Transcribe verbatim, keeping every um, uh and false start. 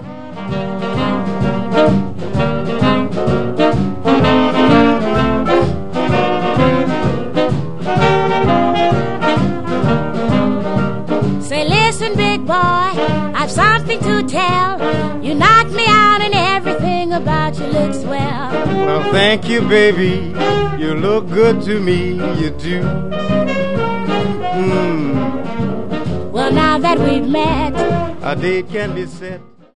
Say, listen, big boy, I've something to tell. You knocked me out and everything about you looks well. Well, thank you, baby. You look good to me, you do. Mm. Well, now that we've met, a date can be set.